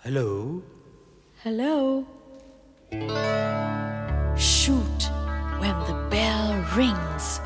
Hello? Hello? Shoot when the bell rings.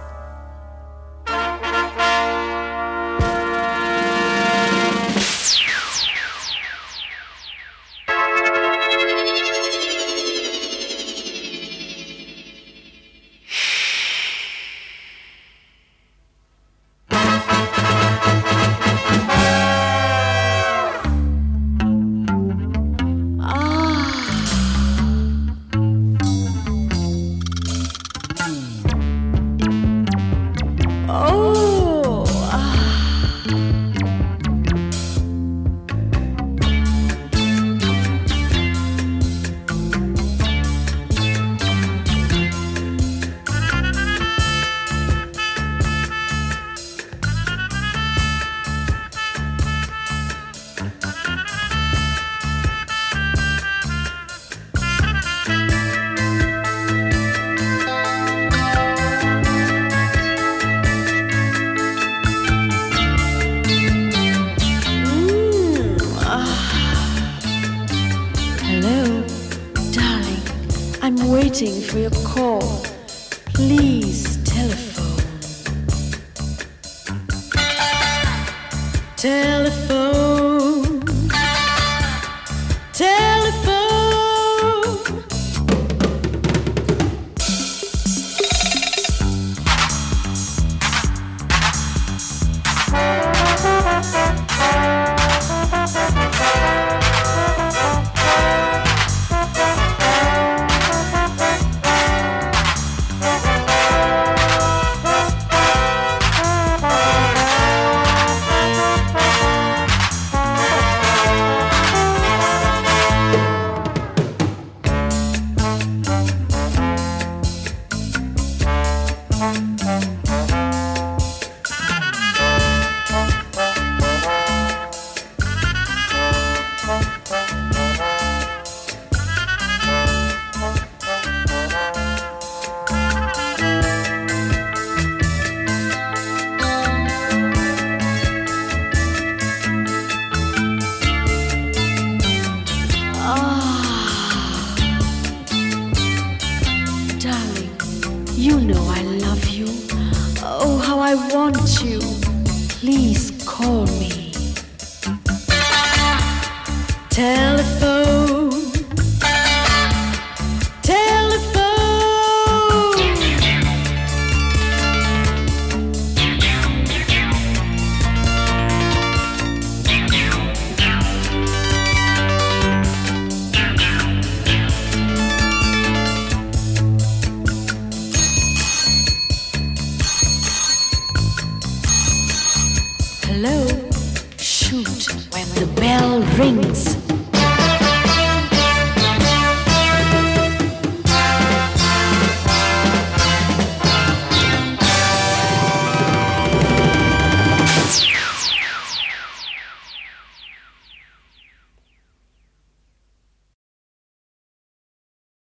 I'm waiting for your call. Please telephone. Telephone. Telephone. Darling, you know I love you. Oh, how I want you. Please call me. Telephone. Telephone. Hello, shoot when the bell rings.